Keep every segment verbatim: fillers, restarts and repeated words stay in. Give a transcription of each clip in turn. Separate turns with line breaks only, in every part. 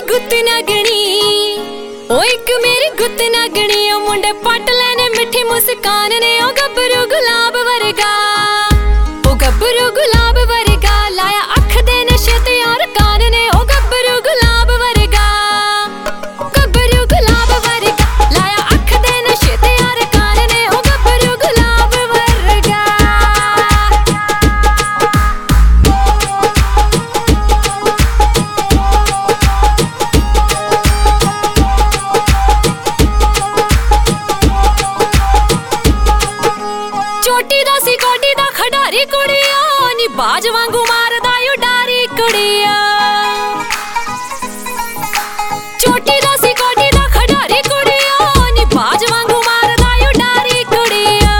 गुत्त नगनी, ओ एक मेरी गुत्त नगनी। ओ मुंडे पट लेने मिठी मुस्कान ने, ओ गब्बरू गुलाब वर्गा, ओ गब्बरू गुलाब वर्गा। लाया अख दे नशे ते यार कान ने, ओ गब्बरू गुलाब वर्गा, गब्बरू गुलाब वर्गा। लाया अख दे नशे ते यार कान ने, ओ गब्बरू गुलाब वर्गा। चोटी दा सी कोटी दा खडारी कुड़िया, नी बाज वांगू मारदा यू डारी कुड़िया। चोटी दा सी कोटी दा खडारी कुड़िया, नी बाज वांगू मारदा यू डारी कुड़िया।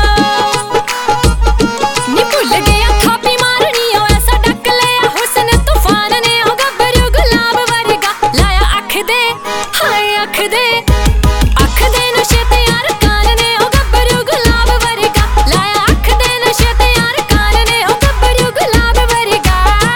नी भुल गया थापी मारनी, ओ ऐसा डक लिया हुस्न तूफान ने, ओ गब्बरू गुलाब वर्गा। लाया अख दे हाय अख दे, अख दे नशे ते यार कान ने, ओ गब्बरू गुलाब वर्गा। लाया अख दे नशे ते यार कान ने, ओ गब्बरू गुलाब वर्गा।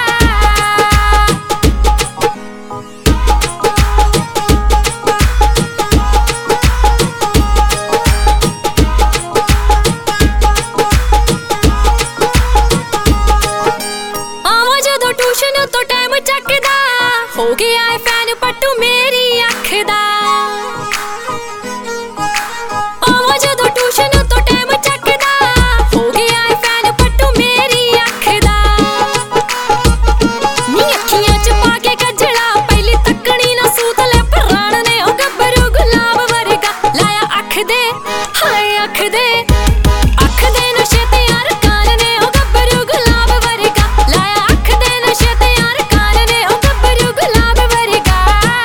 आवां जदों ट्यूशन तो टाइम चकदा, हो गया है फैन पट्टू मेरी अख दा। आवां जदों ट्यूशन तो टाइम चकदा, हो गया है फैन पट्टू मेरी अख दा। नी अखियां च पाके कजड़ा, पहली तकनी ना सूत ले प्राण ने, ओ गब्बरू गुलाब वर्गा। लाया अख दे हाय अख दे, अख दे नशे ते यार कान ने, ओ गब्बरू गुलाब वर्गा। लाया अख दे नशे ते यार कान ने, ओ गब्बरू गुलाब वर्गा।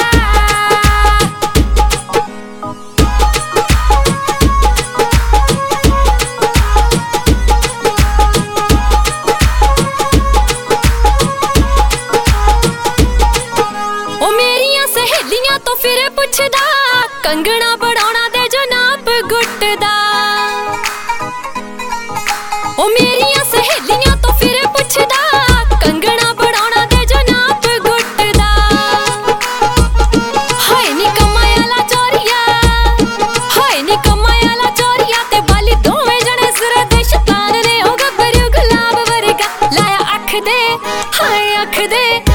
ओ मेरियां सहेलियां तो फिर पुछदा, कंगना बढ़ाउणा दे जो नाप गुट दा। ओ मेरियां सहेलियां तो फिर पुछदा, कंगना बढ़ाउणा दे जो नाप गुट दा। हाय नी कमाई आला चोरिया, हाय नी कमाई आला चोरिया, ते बाली दोवें जने सिर दे शैतान ने, ओ गब्बरू गुलाब वर्गा। लाया अख दे हाय अख दे,